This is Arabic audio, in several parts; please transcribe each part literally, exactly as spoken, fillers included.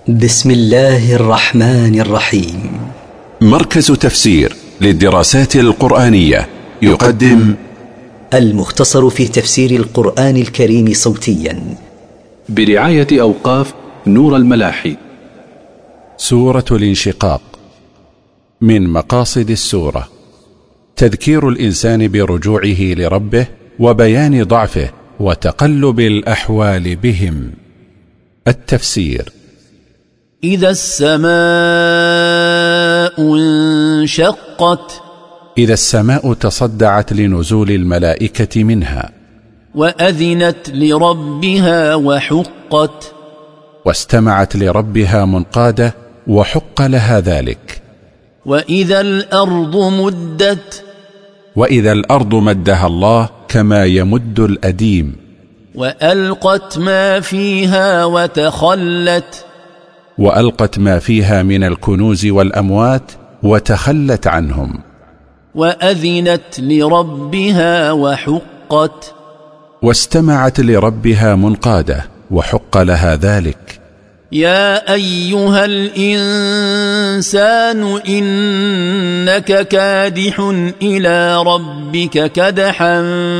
بسم الله الرحمن الرحيم. مركز تفسير للدراسات القرآنية يقدم المختصر في تفسير القرآن الكريم صوتيا برعاية أوقاف نور الملاحي. سورة الانشقاق. من مقاصد السورة تذكير الإنسان برجوعه لربه وبيان ضعفه وتقلب الأحوال بهم. التفسير: إذا السماء انشقت، إذا السماء تصدعت لنزول الملائكة منها، وأذنت لربها وحقت، واستمعت لربها منقادة وحق لها ذلك، وإذا الأرض مدت، وإذا الأرض مدها الله كما يمد الأديم، وألقت ما فيها وتخلت، وألقت ما فيها من الكنوز والأموات وتخلت عنهم، وأذنت لربها وحقت، واستمعت لربها منقادة وحق لها ذلك. يا أيها الإنسان إنك كادح إلى ربك كدحا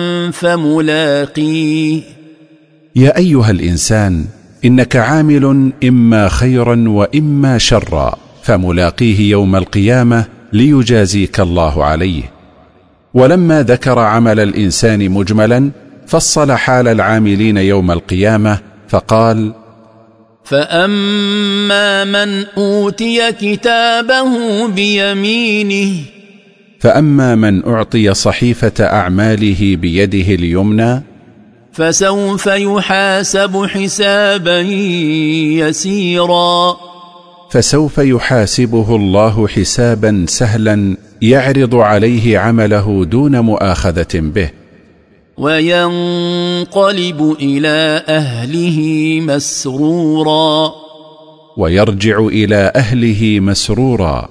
فملاقيه. يا أيها الإنسان إنك عامل إما خيرا وإما شرا فملاقيه يوم القيامة ليجازيك الله عليه. ولما ذكر عمل الإنسان مجملا فصل حال العاملين يوم القيامة فقال: فأما من أوتي كتابه بيمينه، فأما من أعطي صحيفة أعماله بيده اليمنى فسوف يحاسب حسابا يسيرا، فسوف يحاسبه الله حسابا سهلا يعرض عليه عمله دون مؤاخذة به، وينقلب إلى أهله مسرورا، ويرجع إلى أهله مسرورا.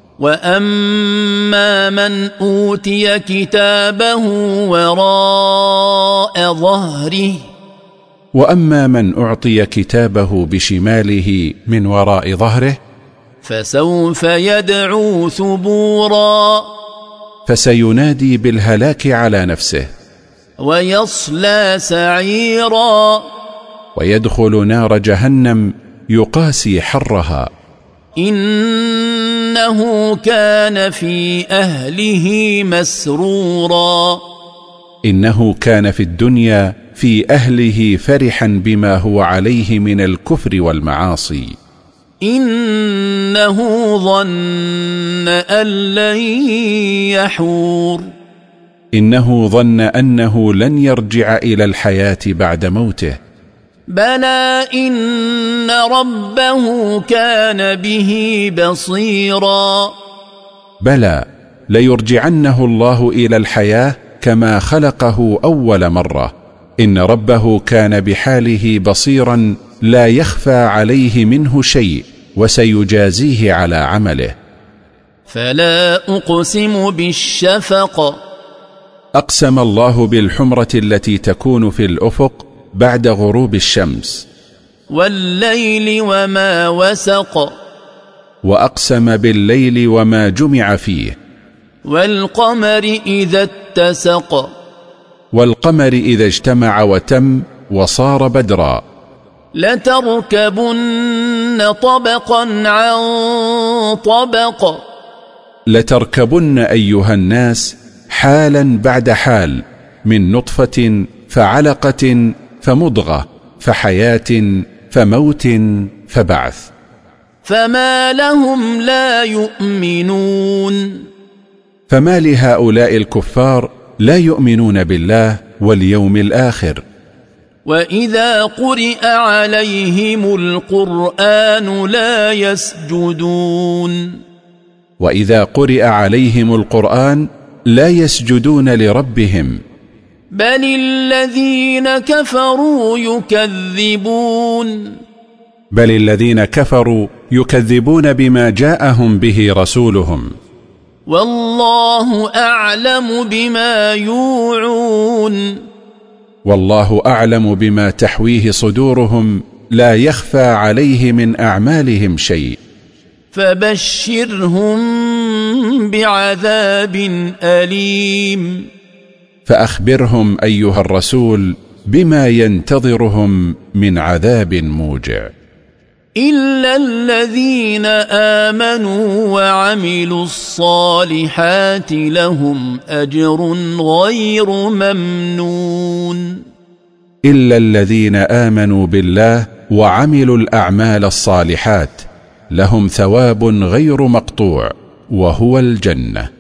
وأما من أوتي كتابه وراء ظهره، وأما من أعطي كتابه بشماله من وراء ظهره فسوف يدعو ثبورا، فسينادي بالهلاك على نفسه، ويصلى سعيرا، ويدخل نار جهنم يقاسي حرها. إنه كان في أهله مسرورا، إنه كان في الدنيا في أهله فرحا بما هو عليه من الكفر والمعاصي. إنه ظن أن لن يحور، إنه ظن أنه لن يرجع إلى الحياة بعد موته. بلى إن ربه كان به بصيرا، بلى ليرجعنه الله إلى الحياة كما خلقه أول مرة. إن ربه كان بحاله بصيرا لا يخفى عليه منه شيء، وسيجازيه على عمله. فلا أقسم بالشفق، أقسم الله بالحمرة التي تكون في الأفق بعد غروب الشمس. والليل وما وسق، وأقسم بالليل وما جمع فيه. والقمر إذا اتسق، والقمر إذا اجتمع وتم وصار بدرا. لتركبن طبقا عن طبق، لتركبن أيها الناس حالا بعد حال، من نطفة فعلقة فمضغة فحياة فموت فبعث. فما لهم لا يؤمنون، فما لهؤلاء الكفار لا يؤمنون بالله واليوم الآخر. وإذا قرئ عليهم القرآن لا يسجدون، وإذا قرئ عليهم القرآن لا يسجدون لربهم. بل الذين كفروا يكذبون، بل الذين كفروا يكذبون بما جاءهم به رسولهم. والله أعلم بما يوعون، والله أعلم بما تحويه صدورهم لا يخفى عليه من أعمالهم شيء. فبشرهم بعذاب أليم. فأخبرهم أيها الرسول بما ينتظرهم من عذاب موجع. إلا الذين آمنوا وعملوا الصالحات لهم أجر غير ممنون. إلا الذين آمنوا بالله وعملوا الأعمال الصالحات لهم ثواب غير مقطوع وهو الجنة.